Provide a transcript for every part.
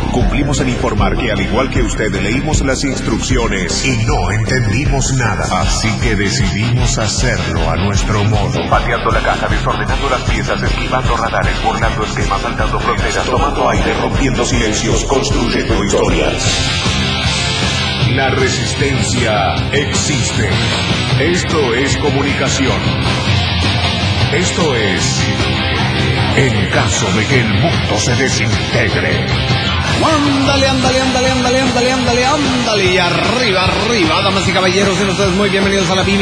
Cumplimos en informar que, al igual que usted, leímos las instrucciones y no entendimos nada. Así que decidimos hacerlo a nuestro modo. Pateando la caja, desordenando las piezas, esquivando radares, burlando esquemas, saltando fronteras, tomando aire, rompiendo silencios, construyendo historias. La resistencia existe. Esto es comunicación. Esto es... en caso de que el mundo se desintegre. Ándale, ándale, ándale, ándale, ándale, ándale, ándale. Y arriba, arriba, damas y caballeros, sean ustedes muy bienvenidos a la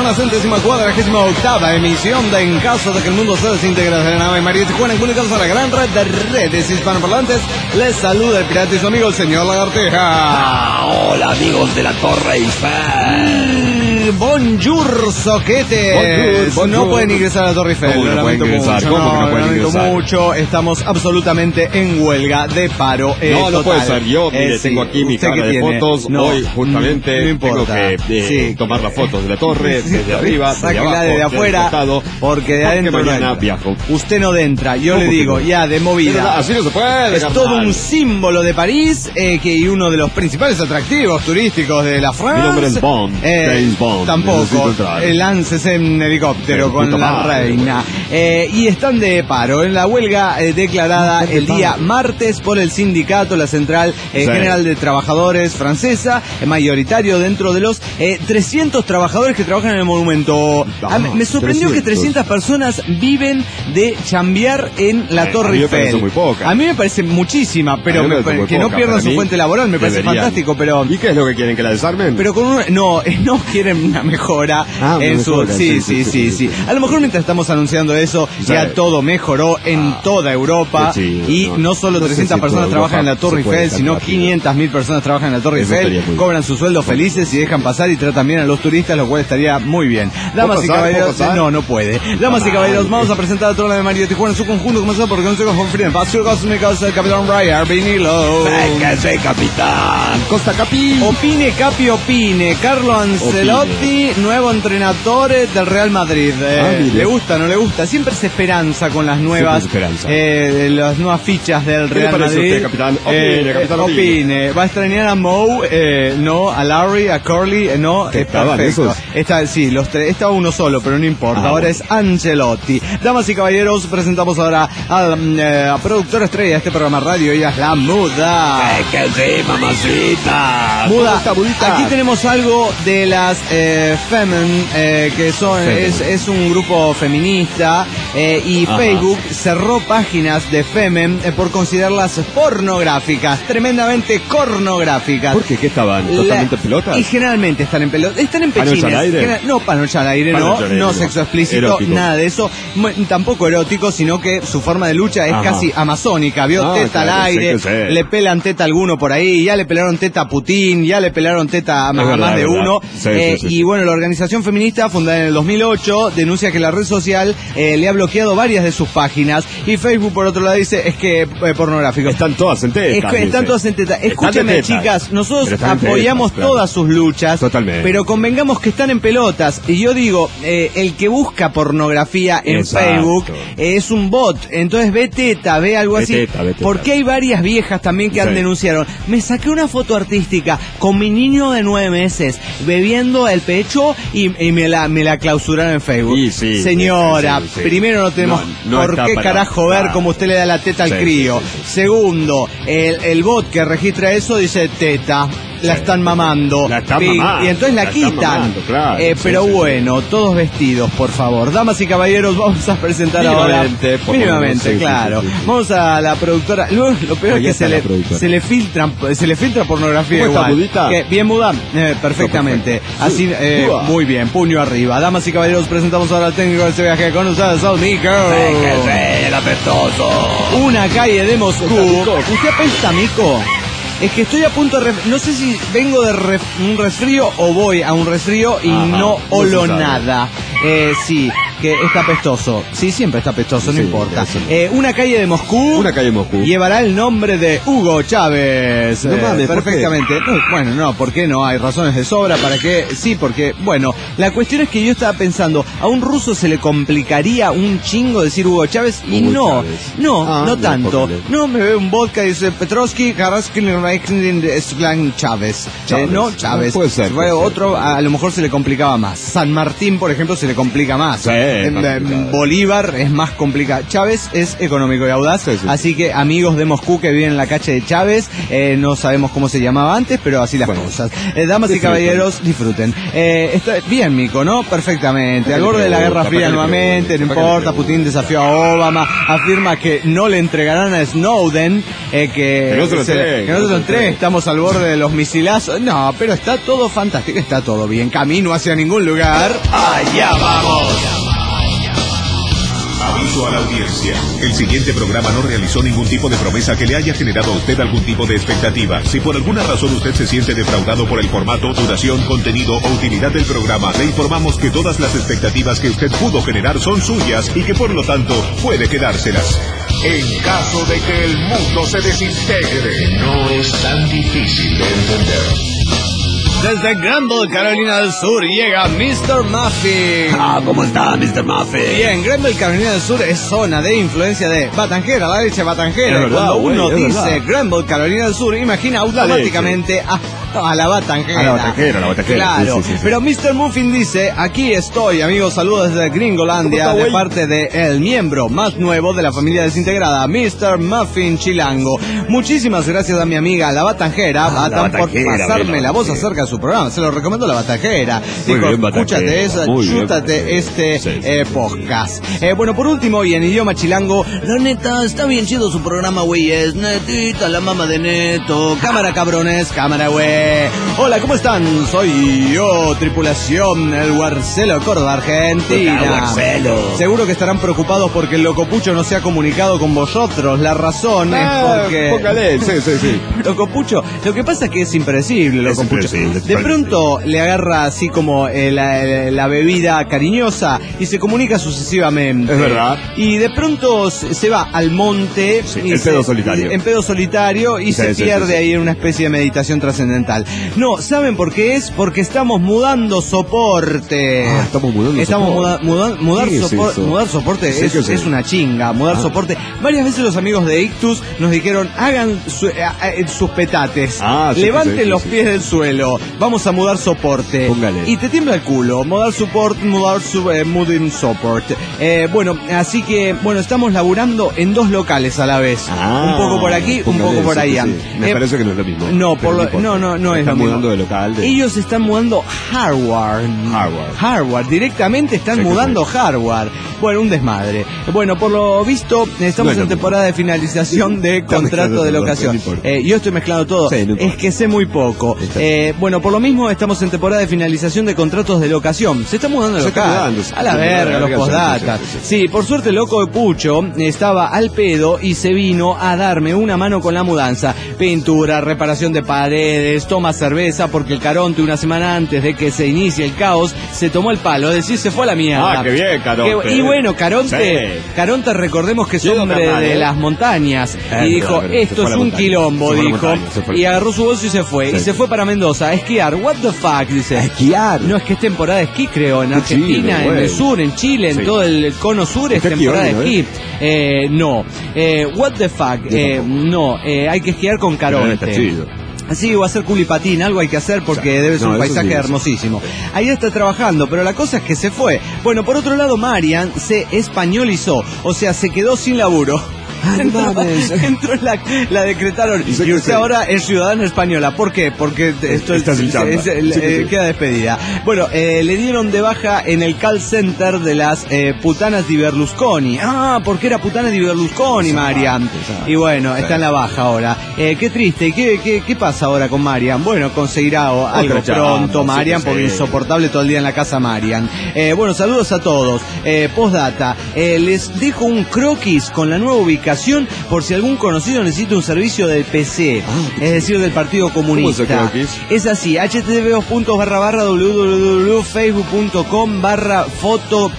1948ª emisión de En caso de que el mundo se desintegre de la nave María Tijuana, comunicados a la gran red de redes hispanoparlantes. Les saluda el pirata y su amigo el señor Lagartija. Hola, amigos de la Torre Eiffel. Bonjour, soquetes. Bonjour. No pueden ingresar a la Torre Eiffel. ¿Cómo no pueden ingresar? ¿Cómo que no pueden ingresar? Mucho. Estamos absolutamente en huelga de paro. No puede ser yo. Mire, tengo aquí mi cámara de fotos. No, hoy justamente tengo que tomar las fotos de la torre, desde arriba, desde abajo, de afuera, porque de adentro mañana viajo. Usted no entra, yo le digo, ya de movida. Pero así no se puede. Es todo un símbolo de París, y uno de los principales atractivos turísticos de la France. Mi nombre es Bond, James Bond. Tampoco, láncese en helicóptero con la reina. Y están de paro en la huelga declarada el día martes por el sindicato, la Central General de Trabajadores francesa, mayoritario dentro de los 300 trabajadores que trabajan en el monumento. Me sorprendió 300. Que 300 personas viven de chambear en la Torre Eiffel. A mí me parece muchísima, pero que no pierdan su fuente laboral me parece fantástico. Pero ¿y qué es lo que quieren? ¿Que la desarmen? Pero con no quieren una mejora en su... Sí. A lo mejor mientras estamos anunciando eso, ya todo mejoró en toda Europa, y no solo 300 personas trabajan en la Torre Eiffel, sino 500.000 personas trabajan en la Torre Eiffel, cobran su sueldo felices y dejan pasar y tratan bien a los turistas, lo cual estaría muy bien. Damas y caballeros, no puede. Damas y caballeros, vamos a presentar a toda la de María Tijuana en su conjunto, comenzando por Consejo con Freedom, Pastor Cósmicos, el Capitán Ryan Vinilo. Véngase, capitán. Costa Capi. Opine. Carlo Ancelotti, nuevo entrenador del Real Madrid. ¿Le gusta, no le gusta? Siempre se esperanza con las nuevas las nuevas fichas del Real Madrid. Usted, capitán? Opine. Va a extrañar a Mo, no, a Larry, a Curly, no, perfecto. Los tres, estaba uno solo, pero no importa. Ahora es Ancelotti. Damas y caballeros, presentamos ahora a la productora estrella de este programa radio. Ella es la Muda. Que sí, mamacita. Muda, aquí tenemos algo de las Femen, que es un grupo feminista, y Facebook cerró páginas de Femen por considerarlas pornográficas, tremendamente pornográficas. ¿Por qué? ¿Qué estaban? ¿Totalmente en pelotas? Y generalmente están en pelotas. Están en pechines. ¿Panocha al aire? No, panocha al aire, no sexo explícito, erótico. Nada de eso. Tampoco erótico, sino que su forma de lucha es casi amazónica. Vio teta al aire, le pelan teta a alguno por ahí, ya le pelaron teta a Putin, ya le pelaron teta a más de uno. Y bueno, la organización feminista, fundada en el 2008, denuncia que la red social le ha bloqueado varias de sus páginas, y Facebook por otro lado dice es que pornográfico. Están todas en teta. Están todas en teta. Escúchame, chicas, nosotros apoyamos todas sus luchas. Totalmente. Pero convengamos que están en pelotas. Y yo digo, el que busca pornografía en Facebook es un bot. Entonces ve teta, ve algo así. Porque hay varias viejas también que han denunciado. Me saqué una foto artística con mi niño de 9 meses bebiendo el pecho y me la clausuraron en Facebook. Señora, primero no tenemos por qué carajo ver cómo usted le da la teta al crío. Segundo, el bot que registra eso dice teta. La están mamando. Y entonces la quitan. Pero bueno, todos vestidos, por favor. Damas y caballeros, vamos a presentar mínimamente, claro. Vamos a la productora. Luego, lo peor es que se le filtra pornografía igual. Bien, Muda, perfectamente. Así, muy bien, puño arriba. Damas y caballeros, presentamos ahora al técnico de este viaje con ustedes, al Mico. El apestoso. Una calle de Moscú. ¿Usted apesta, Mico? Es que estoy a punto de... no sé si vengo de un resfrío o voy a un resfrío y no olo nada. Sí, que está pestoso. Sí, siempre está pestoso, no importa. Una calle de Moscú. Llevará el nombre de Hugo Chávez. No mames, perfectamente. No, ¿por qué no? Hay razones de sobra para que... Sí, porque, bueno, la cuestión es que yo estaba pensando, a un ruso se le complicaría un chingo decir Hugo Chávez, y no tanto. No, me bebe un vodka y dice Petrovsky, Karaskin, Chávez. No, Chávez. Puede ser. Otro, a lo mejor se le complicaba más. San Martín, por ejemplo, se le complica más. Sí, Bolívar es más complicado. Chávez es económico y audaz, así que amigos de Moscú que viven en la calle de Chávez, no sabemos cómo se llamaba antes, pero así las cosas. Damas y caballeros, disfruten. Está bien, Mico, ¿no? Perfectamente. Al borde de la Guerra Fría nuevamente, no importa, Putin desafió a Obama, afirma que no le entregarán a Snowden, que no se lo entregue, estamos al borde de los misilazos. No, pero está todo fantástico, está todo bien. Camino hacia ningún lugar. ¡Allá vamos! Aviso a la audiencia. El siguiente programa no realizó ningún tipo de promesa que le haya generado a usted algún tipo de expectativa. Si por alguna razón usted se siente defraudado por el formato, duración, contenido o utilidad del programa, le informamos que todas las expectativas que usted pudo generar son suyas y que por lo tanto puede quedárselas. En caso de que el mundo se desintegre, no es tan difícil de entender. Desde Granville, Carolina del Sur, llega Mr. Muffin. ¿Cómo está, Mr. Muffin? Bien, Granville, Carolina del Sur es zona de influencia de Batanjera, la leche Batanjera. Verdad, cuando uno dice verdad. Granville, Carolina del Sur, imagina automáticamente a la Batanjera. A la Batanjera. Claro, sí. Pero Mr. Muffin dice, aquí estoy, amigos, saludos desde Gringolandia, de parte de el miembro más nuevo de la familia desintegrada, Mr. Muffin Chilango. Muchísimas gracias a mi amiga la Batanjera, por pasarme la voz acerca de su programa. Se lo recomiendo a la Batanjera. Dijo, escúchate eso, chútate este podcast. Bueno, por último, y en idioma chilango, la neta, está bien chido su programa, güey. Es netita, la mamá de Neto. Cámara, cabrones, cámara, güey. Hola, ¿cómo están? Soy yo, tripulación, el Guarcelo, Córdoba, Argentina. Seguro que estarán preocupados porque el Locopucho no se ha comunicado con vosotros. La razón es porque... Póngale, sí. Locopucho, lo que pasa es que es impredecible, Locopucho. De pronto le agarra así como la bebida cariñosa y se comunica sucesivamente. Es verdad. Y de pronto se va al monte. Sí, en pedo solitario. Y se pierde ahí en una especie de meditación trascendental. No, ¿saben por qué es? Porque estamos mudando soporte. Estamos mudando mudar soporte es una chinga. Mudar soporte. Varias veces los amigos de Ictus nos dijeron, hagan sus petates. Levanten los pies del suelo. Vamos a mudar soporte. Póngale. Y te tiembla el culo. Mudar moving support. Bueno, así que, estamos laburando en 2 locales a la vez. Un poco por aquí, un poco por allá. Sí. Me parece que no es lo mismo. No es lo mismo. Están mudando de local. Ellos están mudando Harvard. Directamente están mudando Harvard. Bueno, un desmadre. Bueno, por lo visto, estamos en temporada de finalización de contrato de locación. Yo estoy mezclando todo. Sí, es que sé muy poco. Bueno, por lo mismo estamos en temporada de finalización de contratos de locación. Se está mudando el local. A la verga, los postdatas. Sí, por suerte el loco de Pucho estaba al pedo y se vino a darme una mano con la mudanza. Pintura, reparación de paredes, toma cerveza, porque el Caronte una semana antes de que se inicie el caos se tomó el palo, es decir, se fue a la mierda. Qué bien, Caronte. Y bueno, Caronte recordemos que es hombre de las montañas. Y dijo, esto es un quilombo, dijo. Y agarró su bolso y se fue. Y se fue para Mendoza a esquiar. What the fuck, dice. ¿A esquiar? No, es que es temporada de esquí, creo. En Argentina, en el sur, en Chile, en todo el cono sur es temporada de esquí. No. What the fuck. No. Hay que esquiar con Caronte. Está chido. Sí, o hacer culipatín, algo hay que hacer porque debe ser un paisaje hermosísimo. Ahí está trabajando, pero la cosa es que se fue. Bueno, por otro lado, Marian se españolizó, o sea, se quedó sin laburo. Entró la decretaron y usted ahora es ciudadana española. ¿Por qué? Porque esto queda despedida. Bueno, le dieron de baja en el call center de las putanas de Berlusconi. Porque era putana de Berlusconi, Marian. Y bueno, está en la baja ahora. Qué triste. ¿Qué pasa ahora con Marian? Bueno, conseguirá algo pronto, Marian, porque insoportable todo el día en la casa, Marian. Bueno, saludos a todos. Postdata, les dejo un croquis con la nueva ubicación ubicación por si algún conocido necesita un servicio del PC, es decir, del Partido Comunista. ¿Cómo es es así, http://www.facebook.com/foto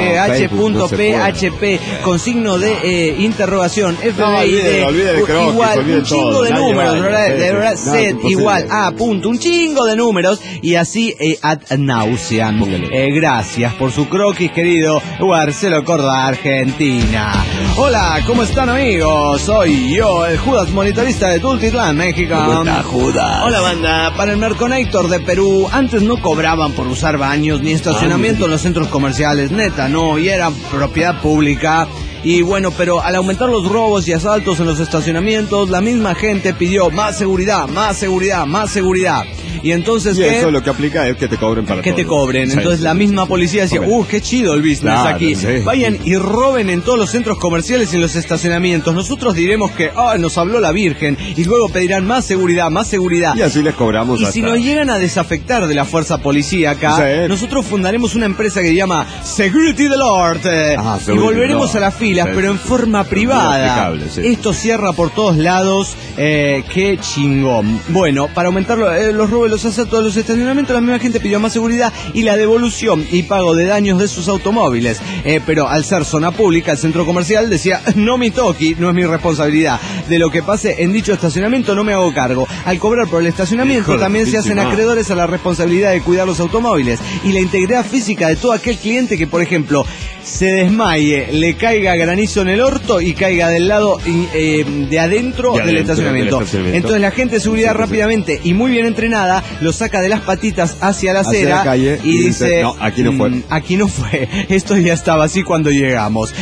ph.php con signo de interrogación, FBI igual un chingo de números, set igual a punto, un chingo de números y así ad nauseam. Gracias por su croquis, querido Marcelo Córdoba, Argentina. Hola, ¿cómo están, amigos? Soy yo, el Judas monitorista de Tultitlán, México. ¿Cómo está, Judas? Hola, banda. Para el Merconator de Perú, antes no cobraban por usar baños ni estacionamiento en los centros comerciales, neta, no, y era propiedad pública. Y bueno, pero al aumentar los robos y asaltos en los estacionamientos, la misma gente pidió más seguridad, más seguridad, más seguridad. Y entonces eso lo que aplica es que te cobren para que todo. Te cobren. Sí, entonces la misma policía decía, qué chido el business aquí. Sí. Vayan y roben en todos los centros comerciales y en los estacionamientos. Nosotros diremos que nos habló la Virgen y luego pedirán más seguridad, más seguridad. Y así les cobramos. Y si nos llegan a desafectar de la fuerza policíaca, nosotros fundaremos una empresa que se llama Security the Lord y volveremos a las filas, pero en forma privada. Esto cierra por todos lados. Qué chingón. Bueno, para aumentar los robos, los asaltos de los estacionamientos, la misma gente pidió más seguridad y la devolución y pago de daños de sus automóviles. Pero al ser zona pública, el centro comercial decía, no me toqui, no es mi responsabilidad. De lo que pase en dicho estacionamiento no me hago cargo. Al cobrar por el estacionamiento también se hacen acreedores a la responsabilidad de cuidar los automóviles y la integridad física de todo aquel cliente que, por ejemplo, se desmaye, le caiga granizo en el orto y caiga del lado de adentro del estacionamiento. Entonces la gente de seguridad rápidamente y muy bien entrenada lo saca de las patitas hacia la acera la calle y dice, no, aquí no fue. Aquí no fue, esto ya estaba así cuando llegamos.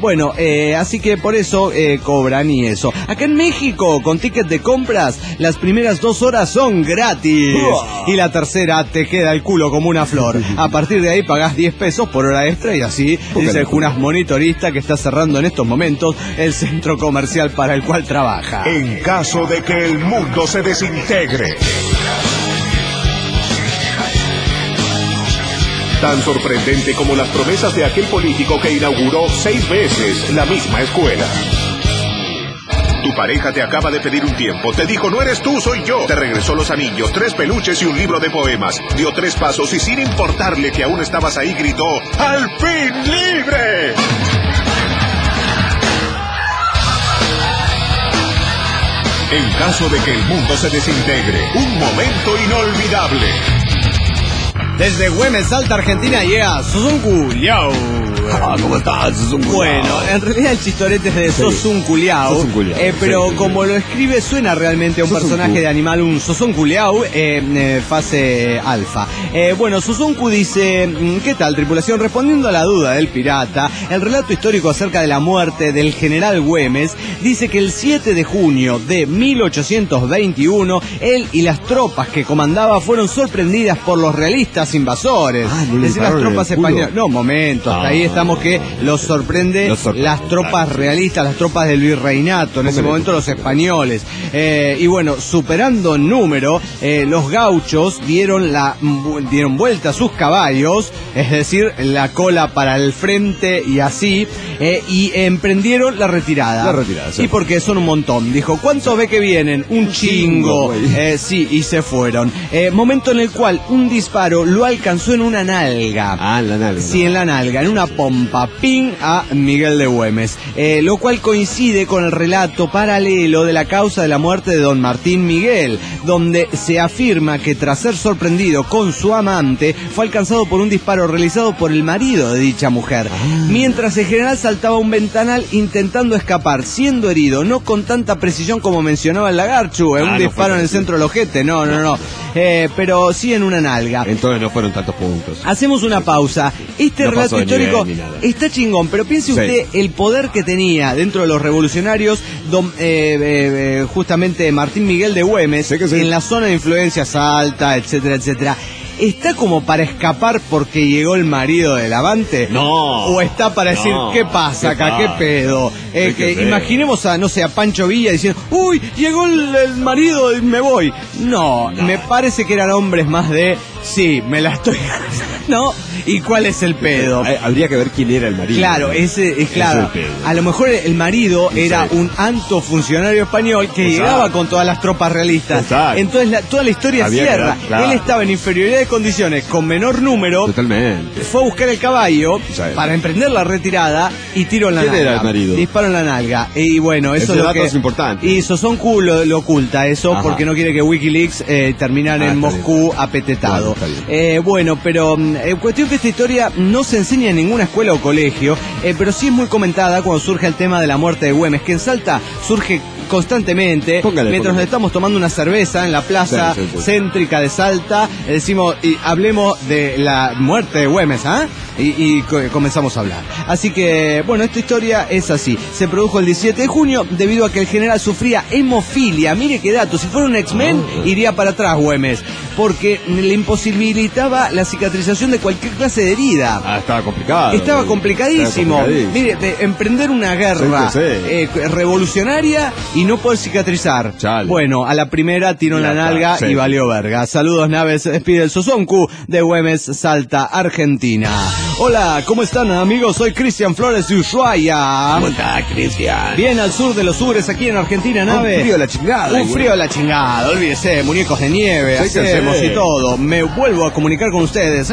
Así que por eso cobran y eso. Acá en México, con ticket de compras, las primeras 2 horas son gratis y la tercera te queda el culo como una flor. A partir de ahí pagás 10 pesos por hora extra y así dice el Junas monitorista que está cerrando en estos momentos el centro comercial para el cual trabaja. En caso de que el mundo se desintegre. Tan sorprendente como las promesas de aquel político que inauguró 6 veces la misma escuela. Tu pareja te acaba de pedir un tiempo, te dijo no eres tú, soy yo. Te regresó los anillos, 3 peluches y un libro de poemas. Dio 3 pasos y sin importarle que aún estabas ahí gritó, ¡al fin libre! En caso de que el mundo se desintegre, un momento inolvidable. Desde Güemes, Salta, Argentina, llega Sos un culiao. ¿Cómo estás? Bueno, en realidad el chistorete es de sos un culiao, pero como lo escribe suena realmente a un personaje de animal, un Sosón culiao, fase alfa. Sosonku dice, ¿qué tal, tripulación? Respondiendo a la duda del pirata, el relato histórico acerca de la muerte del general Güemes dice que el 7 de junio de 1821, él y las tropas que comandaba fueron sorprendidas por los realistas invasores. Es decir, las tropas españolas. No, momento, hasta ahí estamos que los sorprende las tropas realistas, las tropas del virreinato, en ese momento los españoles. Superando en número, los gauchos dieron vuelta a sus caballos, es decir, la cola para el frente y así, y emprendieron la retirada. Sí. Y porque son un montón. Dijo, ¿cuántos ve que vienen? Un chingo. Sí, y se fueron. Momento en el cual un disparo lo alcanzó en una nalga. En la nalga. Sí, en la nalga, en una pompa, ping a Miguel de Güemes. Lo cual coincide con el relato paralelo de la causa de la muerte de don Martín Miguel, donde se afirma que tras ser sorprendido con su amante, fue alcanzado por un disparo realizado por el marido de dicha mujer. Mientras el general saltaba un ventanal intentando escapar, siendo herido, no con tanta precisión como mencionaba el Lagarchu, un disparo en el centro del ojete, no. Pero sí en una nalga. Entonces no fueron tantos puntos. Hacemos una pausa. Este relato histórico está chingón, pero piense usted el poder que tenía dentro de los revolucionarios justamente Martín Miguel de Güemes, en la zona de influencia Salta, etcétera. ¿Está como para escapar porque llegó el marido del amante? No. ¿O está para decir, ¿qué pasa acá? ¿Qué pedo? Imaginemos a Pancho Villa diciendo, ¡uy, llegó el marido y me voy! No, me parece que eran hombres más de, sí, me la estoy... ¿no? ¿Y cuál es el pedo? Habría que ver quién era el marido. Claro, claro. A lo mejor el marido era un alto funcionario español que llegaba con todas las tropas realistas. Exacto. Entonces toda la historia cierra. Él estaba en inferioridad de condiciones, con menor número. Totalmente. Fue a buscar el caballo para emprender la retirada y tiró en la nalga. ¿Quién era el marido? Disparó en la nalga. Y bueno, eso es lo que... es importante. Y Sosonku lo oculta eso, porque no quiere que Wikileaks terminara en Moscú apetetado. Bueno, pero cuestión que esta historia no se enseña en ninguna escuela o colegio, pero sí es muy comentada cuando surge el tema de la muerte de Güemes, que en Salta surge constantemente. Mientras nos estamos tomando una cerveza en la plaza céntrica de Salta, decimos, y hablemos de la muerte de Güemes, y comenzamos a hablar. Así que, bueno, esta historia es así. Se produjo el 17 de junio debido a que el general sufría hemofilia. Mire qué dato, si fuera un X-Men, iría para atrás Güemes, porque le imposibilitaba la cicatrización de cualquier clase de herida. Estaba complicado. Estaba complicadísimo. Mire, emprender una guerra revolucionaria y no poder cicatrizar. Chale. Bueno, a la primera tiró en la nalga y valió verga. Saludos, naves. Despide el Sosonku de Güemes, Salta, Argentina. Hola, ¿cómo están, amigos? Soy Cristian Flores de Ushuaia. ¿Cómo está, Cristian? Bien al sur de los Sures, aquí en Argentina, nave. Un frío de la chingada. Un frío de la chingada, olvídese, muñecos de nieve, hacemos y todo. Me vuelvo a comunicar con ustedes.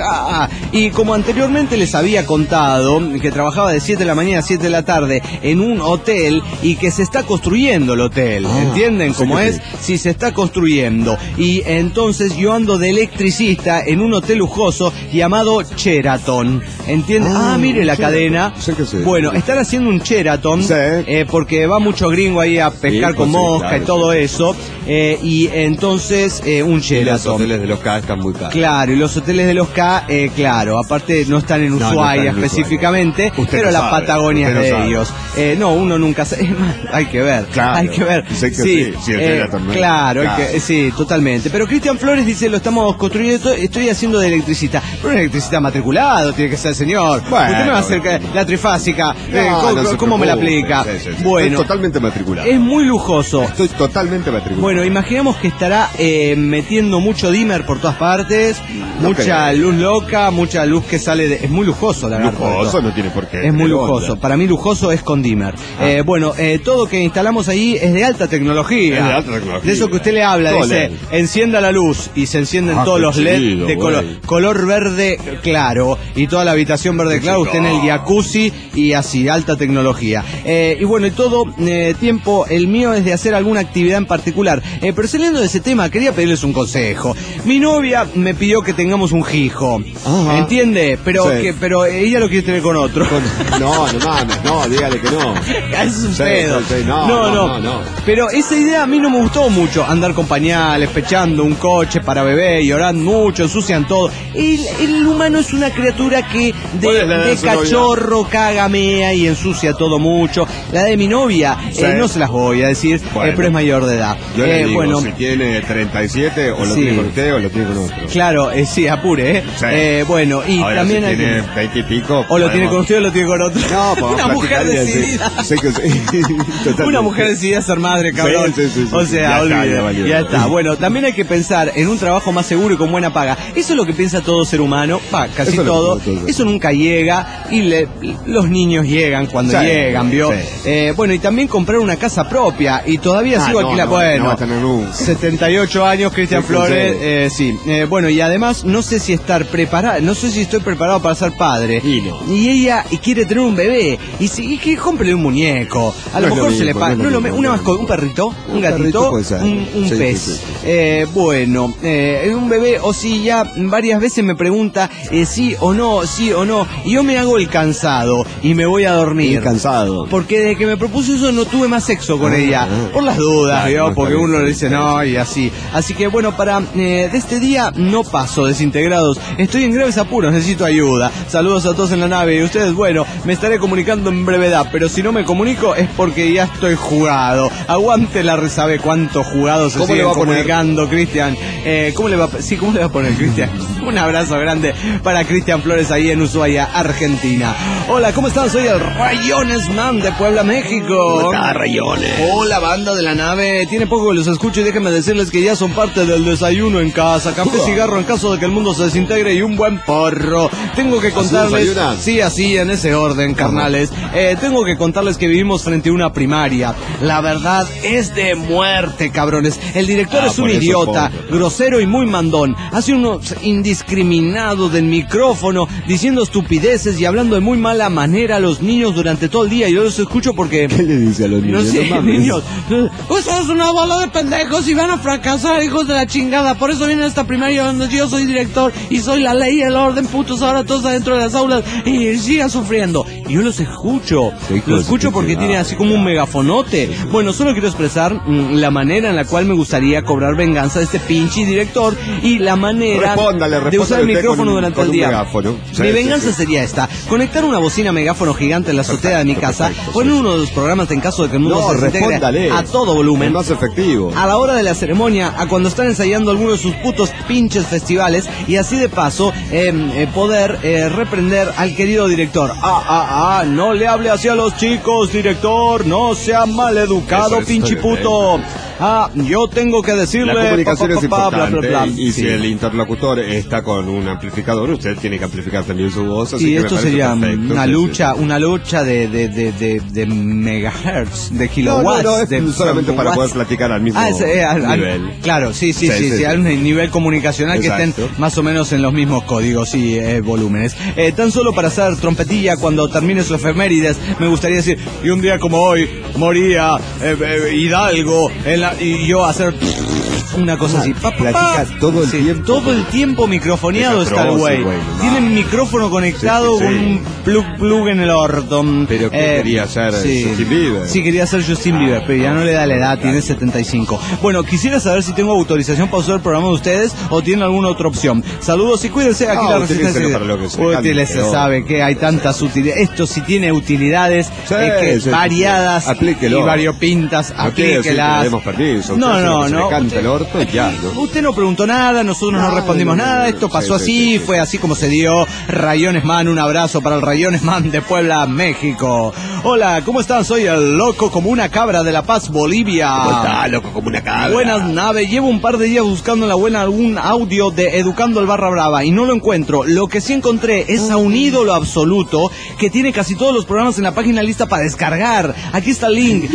Y como anteriormente les había contado, que trabajaba de 7 de la mañana a 7 de la tarde en un hotel y que se está construyendo el hotel. ¿Entienden cómo es? Sí, se está construyendo. Y entonces yo ando de electricista en un hotel lujoso llamado Sheraton. ¿Entienden? Mire la cadena. Bueno, están haciendo un Sheraton porque va mucho gringo ahí a pescar con mosca y todo eso. Y entonces un Sheraton. Y los hoteles de los K están muy caros. Claro, y los hoteles de los K, claro, aparte no están en Ushuaia específicamente, pero las Patagonias de ellos. No, uno nunca sabe. Hay que ver. Claro. Hay que ver. Claro, sí, totalmente. Pero Cristian Flores dice, lo estamos construyendo, estoy haciendo de electricista. Pero un electricista matriculado tiene que ser el señor. Bueno, usted me va a hacer la trifásica. ¿Cómo me la aplica? Bueno, estoy totalmente matriculado. Es muy lujoso. Estoy totalmente matriculado. Bueno, imaginemos que estará metiendo mucho dimmer por todas partes, mucha luz loca, mucha luz que sale de... Es muy lujoso, la verdad. Lujoso no tiene por qué. Es muy lujoso. Para mí lujoso es con dimmer. Bueno, todo que instalamos ahí es de alta tecnología. Es de alta tecnología. De eso que usted le habla, dice, encienda la luz y se encienden todos los LED de color verde claro y toda la habitación verde claro, usted en el jacuzzi y así, alta tecnología. Y bueno, y todo tiempo, el mío es de hacer alguna actividad en particular. Pero saliendo de ese tema, quería pedirles un consejo. Mi novia me pidió que tengamos un hijo. ¿Entiende? Pero ella lo quiere tener con otro. No mames, no, dígale que no. Es un pedo. No. Pero esa idea a mí no me gustó mucho, andar con pañales, pechando un coche para bebé, llorando mucho, ensucian todo. El humano es una criatura que de cachorro caga, mea y ensucia todo mucho. La de mi novia, no se las voy a decir, pero es mayor de edad. Yo le digo, si tiene 37, o lo tiene con usted o lo tiene con otro. Claro, sí, apure, bueno, y ahora, también si tiene 20 y pico, o lo tiene con usted o lo tiene con otro. No, una mujer decidida. Una mujer decidida a ser madre, cabrón. O sea, olvide. Ya está. Bueno, también hay que pensar en un trabajo más seguro y con buena paga. Eso es lo que piensa todo ser humano, casi todo. Eso nunca llega y los niños llegan cuando llegan, ¿vio? Bueno, y también comprar una casa propia y todavía sigo alquilando. Bueno, no va a tener nunca. 78 años, Cristian Flores, sí. Bueno, y además no sé si estoy preparado para ser padre. Y ella quiere tener un bebé y que cómprele un muñeco. A lo mejor se le paga. Una mascota, un perrito, un gatito, un pez. Bueno, un bebé, o si ya varias veces me pregunta sí o no. Y yo me hago el cansado y me voy a dormir. El cansado. Porque desde que me propuso eso no tuve más sexo con ella. Por las dudas, porque uno le dice no y así. Así que bueno, para de este día no paso desintegrados. Estoy en graves apuros, necesito ayuda. Saludos a todos en la nave y ustedes, bueno, me estaré comunicando en brevedad. Pero si no me comunico es porque ya estoy jugado. Aguante la resabe cuántos jugados se siguen comunicando, Cristian. ¿Cómo le va a poner, Cristian? Un abrazo grande para Cristian Flores ahí en Ushuaia, Argentina. Hola, ¿cómo están? Soy el Rayones Man de Puebla, México. ¿Cómo está, Rayones? Hola, banda de la nave. Tiene poco que los escucho y déjenme decirles que ya son parte del desayuno en casa. Café, cigarro en caso de que el mundo se desintegre y un buen porro. Tengo que contarles... Sí, así, en ese orden, carnales. Tengo que contarles que vivimos frente a una primaria. La verdad es de muerte, cabrones. El director es un idiota, grosero y muy mandón. Hace unos indiscriminados del micrófono, diciendo estupideces y hablando de muy mala manera a los niños durante todo el día. Yo los escucho porque... ¿Qué le dice a los niños? No sé, niños. Pues sos una bola de pendejos y van a fracasar, hijos de la chingada. Por eso vienen a esta primaria donde yo soy director y soy la ley y el orden, putos. Ahora todos adentro de las aulas y sigan sufriendo. Y yo los escucho. Los escucho porque tiene así como un megafonote. Bueno, solo quiero expresar la manera en la cual me gustaría cobrar venganza de este pinche director y la manera de usar el micrófono durante el día. Mi venganza sería esta: conectar una bocina megáfono gigante en la azotea de mi casa, poner uno de los programas en caso de que el mundo se desintegre a todo volumen, más efectivo, a la hora de la ceremonia, a cuando están ensayando alguno de sus putos pinches festivales, y así de paso poder reprender al querido director. No le hable así a los chicos, director, no sea maleducado, pinche puto. Yo tengo que decirle... La comunicación es importante, bla, bla, bla. Y si el interlocutor está con un amplificador, usted tiene que amplificar también su voz. Así y que esto sería una lucha de megahertz, de kilowatts. No, es solamente para poder platicar al mismo nivel. Claro, sí, hay un nivel comunicacional. Exacto. Que estén más o menos en los mismos códigos y volúmenes. Tan solo para hacer trompetilla cuando termine su efemérides, me gustaría decir, y un día como hoy moría Hidalgo y yo hacer una cosa así. Platica todo el tiempo. Todo el tiempo microfoneado está el güey. Tiene el micrófono conectado con un plug en el orto. Pero ¿qué quería hacer Justin Bieber? Sí, quería hacer Justin Bieber, pero ya no le da la edad, tiene 75. Bueno, quisiera saber si tengo autorización para usar el programa de ustedes o tienen alguna otra opción. Saludos y cuídense. Aquí la Resistencia. Útiles, se sabe que hay tantas utilidades. Esto sí tiene utilidades variadas y variopintas. Aplíquelas. No. Usted no preguntó nada, nosotros no respondimos nada, esto pasó así, fue así como se dio. Rayones Man, un abrazo para el Rayones Man de Puebla, México. Hola, ¿cómo están? Soy el loco como una cabra de La Paz, Bolivia. ¿Cómo está, loco como una cabra? Buenas, nave, llevo un par de días buscando en la buena algún audio de Educando el Barra Brava y no lo encuentro. Lo que sí encontré es a un ídolo absoluto que tiene casi todos los programas en la página lista para descargar. Aquí está el link,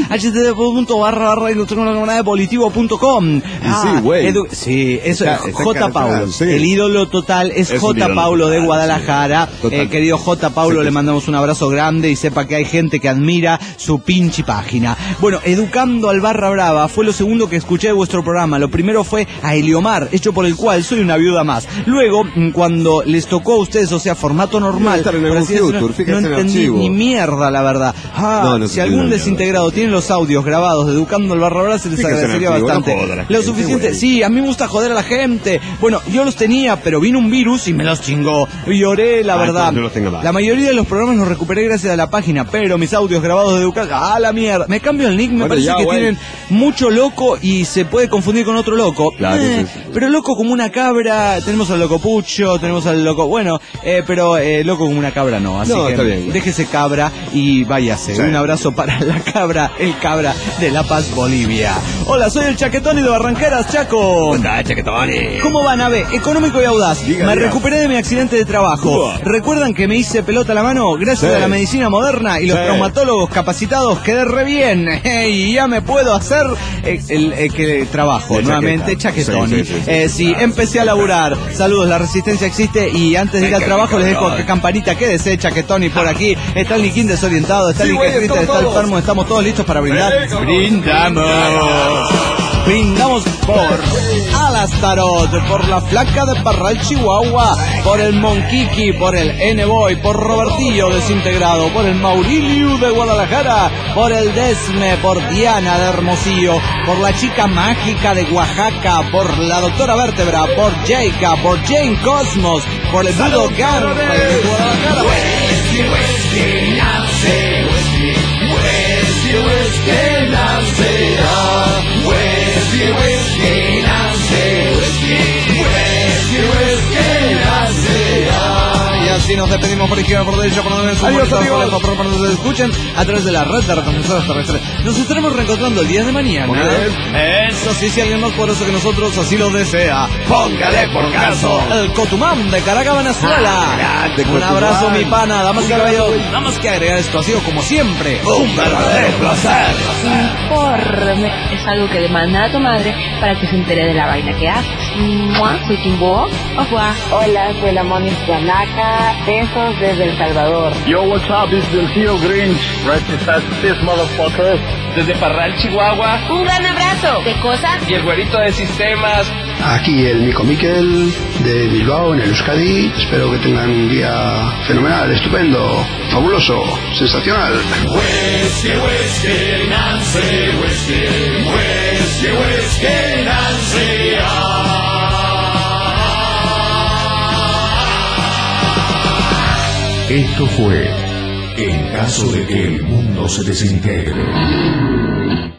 http://volitivo.com. Sí, eso es J. Paulo. El ídolo total es J. Paulo de Guadalajara. Querido J. Paulo, le mandamos un abrazo grande y sepa que hay gente que admira su pinche página. Bueno, Educando al Barra Brava fue lo segundo que escuché de vuestro programa. Lo primero fue a Eliomar, hecho por el cual soy una viuda más. Luego, cuando les tocó a ustedes, o sea, formato normal, no entendí ni mierda, la verdad. Si algún desintegrado tiene los audios grabados de Educando al Barra Brava, se les agradecería bastante. Lo suficiente, sí, a mí me gusta joder a la gente. Bueno, yo los tenía, pero vino un virus y me los chingó. Lloré, la verdad. La mayoría de los programas los recuperé gracias a la página, pero mis audios grabados de Educar, la mierda. Me cambio el nick, me parece que tienen mucho loco y se puede confundir con otro loco. Claro, pero loco como una cabra, tenemos al loco Pucho, tenemos al loco, pero loco como una cabra no, así que bien, déjese cabra y váyase. Sí. Un abrazo para la cabra, el cabra de La Paz, Bolivia. Hola, soy el Chaquetoni de Barranqueras, Chaco. ¿Cómo está, Chaquetoni? ¿Cómo va, nave? Económico y audaz. Me recuperé de mi accidente de trabajo. ¿Recuerdan que me hice pelota a la mano? Gracias a la medicina moderna y los traumatólogos capacitados quedé re bien. Y ya me puedo hacer que trabajo nuevamente, Chaquetoni. Sí, empecé a laburar. Saludos, la resistencia existe y antes de ir al trabajo les dejo campanita, quédese, Chaquetoni, por aquí. Está el Niquín desorientado, está el Niquín, está el Fermo, estamos todos listos para brindar. Brindamos por Alastarot, por la Flaca de Parral, Chihuahua, por el Monquiqui, por el N-Boy, por Robertillo desintegrado, por el Maurilio de Guadalajara, por el Desme, por Diana de Hermosillo, por la Chica Mágica de Oaxaca, por la Doctora Vértebra, por Jaika, por Jane Cosmos, por el Budo Gang de Guadalajara. sí, nos despedimos por izquierda, por derecha, por donde adiós, amigos. por donde se escuchen a través de la red de retransmisoras terrestres. Nos estaremos reencontrando el día de mañana. Eso sí, si alguien más poderoso que nosotros así lo desea, póngale por caso el Cotumán de Caracas, Venezuela. Un abrazo, mi pana, damas y caballeros. Nada más que agregar, esto ha sido como siempre un verdadero placer. Informe es algo que demanda a tu madre para que se entere de la vaina que haces. Soy Timbo. Hola, soy la Moni Yanaka. Besos desde El Salvador. Yo, what's up? This is el tío Grinch. Right beside this motherfucker. Desde Parral, Chihuahua. Un gran abrazo. ¿Qué cosa? Y el güerito de sistemas. Aquí el Nico Miquel de Bilbao, en el Euskadi. Espero que tengan un día fenomenal, estupendo, fabuloso, sensacional. Whisky, whisky, Nancy, whisky, whisky, whisky, Nancy. Esto fue En caso de que el mundo se desintegre.